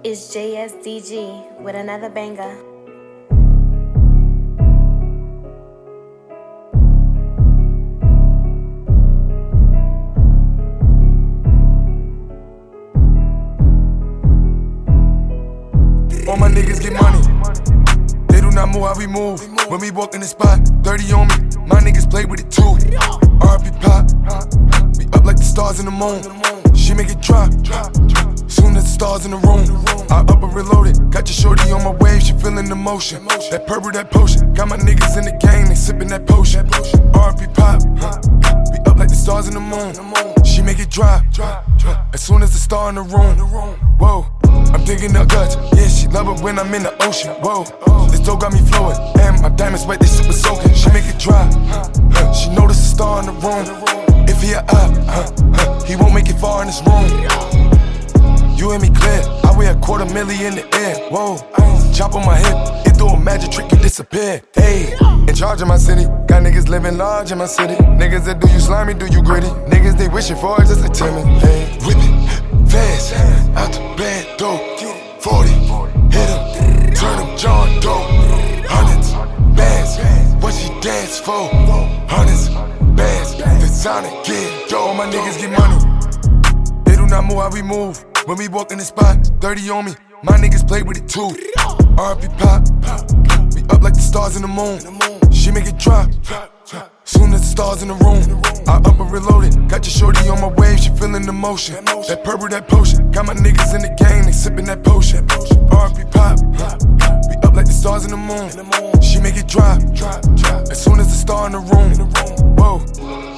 It's JSDG with another banger. All my niggas get money. They do not move how we move. When we walk in the spot, 30 on me. My niggas play with it too. R.P. Pop. We up like the stars in the moon. She make it drop. Soon as the stars in the room, I up and reloaded. Got your shorty on my wave, she feeling the motion. That purple, that potion. Got my niggas in the game, they sipping that potion. R.P. Pop. We up like the stars in the moon. She make it drop. As soon as the star in the room. Whoa. I'm digging her guts, yeah, she love it when I'm in the ocean. Whoa, this dope got me flowing, and my diamonds wet, they super soaking. She make it dry, she notice the star in the room. If he a up, he won't make it far in this room. You and me clear, I wear $250,000 in the air. Whoa, chop on my hip, it do a magic trick, you disappear. Hey, in charge of my city, got niggas living large in my city. Niggas that do you slimy, do you gritty. Niggas they wishing for it just like Timmy. Hey, whip it, fast, out the bed, dope. 40, hit him, turn him, John Doe. Hundreds, bands, what she dance for? Hundreds, bands, the Sonic, get dough. All my niggas get money. They do not move how we move. When we walk in the spot, 30 on me. My niggas play with it too. R.P. Pop, we up like the stars in the moon. She make it drop. Soon as the stars in the room, I up and reloaded. Got your shorty on my wave, she feeling the motion. That purple, that potion. Got my niggas in the game, they sipping that potion. R.P. Pop, we up like the stars in the moon. She make it drop. As soon as the star in the room. Whoa.